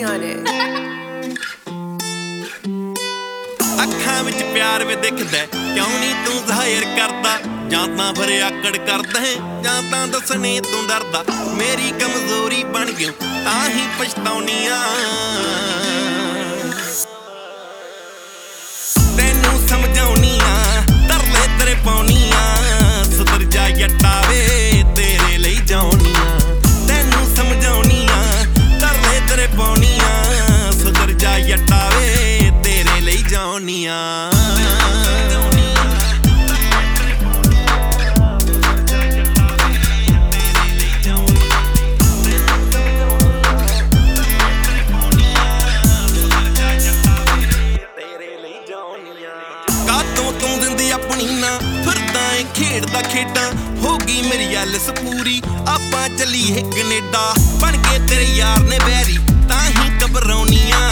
on it. ਅੱਖਾਂ ਵਿੱਚ ਪਿਆਰ ਵੇ ਦਿਖਦਾ ਕਿਉਂ ਨਹੀਂ ਤੂੰ ਜ਼ਾਹਿਰ ਕਰਦਾ ਜਾਂ ਤਾਂ ਫਿਰ ਆਕੜ ਕਰਦਾ ਜਾਂ ਤਾਂ ਦੱਸਣੇ ਤੂੰ ਡਰਦਾ ਮੇਰੀ ਕਮਜ਼ੋਰੀ ਬਣ ਗਿਓ ਤਾਂ ਹੀ ਪਛਤਾਉਣੀਆਂ ਤੈਨੂੰ ਸਮਝਾਉਣੀਆਂ ਤਰਲੇ ਤੇਰੇ ਪਾਉਣੀਆਂ ਸੁਧਰ ਜਾ ਜੱਟਾ ਵੇ ਤੇਰੇ ਲਈ ਜਾਉਣੀਆਂ ਤੈਨੂੰ ਸਮਝਾਉਣੀਆਂ ਤਰਲੇ ਤੇਰੇ ਪਾਉਣੀਆਂ ਸੁਧਰ ਜਾ ਜੱਟਾ ਵੇ ਤੇਰੇ ਲਈ ਜਾਉਣੀਆਂ ਤੂੰ ਦਿੰਦੀ ਆਪਣੀ ਨਾ ਫਿਰਦਾ ਏ ਖੇਡਦਾ ਖੇਡਾਂ ਹੋ ਗਈ ਮੇਰੀ ਐਲਸ ਪੂਰੀ ਆਪਾਂ ਚੱਲੀਏ ਕੈਨੇਡਾ ਬਣ ਕੇ ਤੇਰੇ ਯਾਰ ਨੇ ਬੈਰੀ ਤਾਂ ਹੀ ਘਬਰਾਉਣੀਆਂ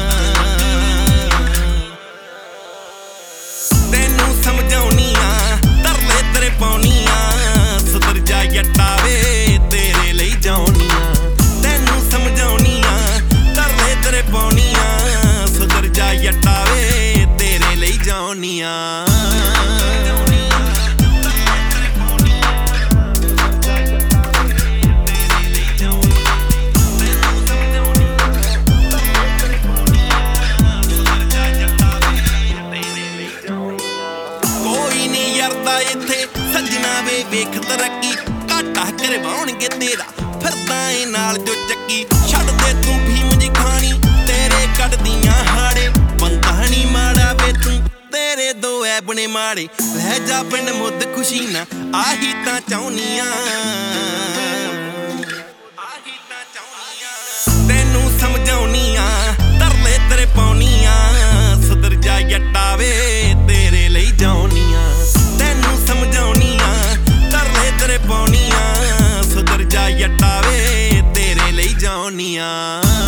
ਤੈਨੂੰ ਸਮਝਾਉਣੀਆਂ ਤਰਲੇ ਤੇਰੇ ਪਾਉਣੀਆਂ ਸੁਧਰ ਜਾ ਜੱਟਾ ਵੇ ਤੇਰੇ ਲਈ ਜਾਉਣੀਆਂ ਤੈਨੂੰ ਸਮਝਾਉਣੀਆਂ ਤਰਲੇ ਤੇਰੇ ਪਾਉਣੀਆਂ ਸੁਧਰ ਜਾ ਜੱਟਾ ਵੇ ਤੇਰੇ ਲਈ ਜਾਉਣੀਆਂ ਇੱਥੇ ਸੱਜਣਾ ਵੇ ਵੇਖ ਤਰੱਕੀ ਘਾਟਾ ਕਰਵਾਉਣਗੇ ਤੇਰਾ ਫਿਰਦਾ ਏ ਨਾਲ ਜੋ ਚੱਕੀ ਛੱਡ ਦੇ ਤੂੰ ਭੀਮ ਜੀ ਖਾਣੀ ਤੇਰੇ ਕੱਢਦੀਆਂ ਹਾੜੇ ਬੰਦਾ ਨੀ ਮਾੜਾ ਵੇ ਤੂੰ ਤੇਰੇ ਦੋ ਐਬਣੇ ਮਾੜੇ ਲੈ ਜਾ ਪਿੰਡ ਮੁੱਦ ਖੁਸ਼ੀ ਨਾ ਆਹੀ ਤਾਂ ਚਾਹੁੰਨੀਆਂ ਤੈਨੂੰ ਸਮਝਾਉਣੀਆਂ ਤਰਲੇ ਤੇਰੇ ਪਾਉਣੀਆਂ ਸੁਧਰ ਜਾ ਜੱਟਾ ਵੇ ਤੇਰੇ ਲਈ ਜਾਉਣੀਆਂ ਤੈਨੂੰ ਸਮਝਾਉਣੀਆਂ ਤਰਲੇ ਤੇਰੇ ਪਾਉਣੀਆਂ ਸੁਧਰ ਜਾ ਜੱਟਾ ਵੇ ਤੇਰੇ ਲਈ ਜਾਉਣੀਆਂ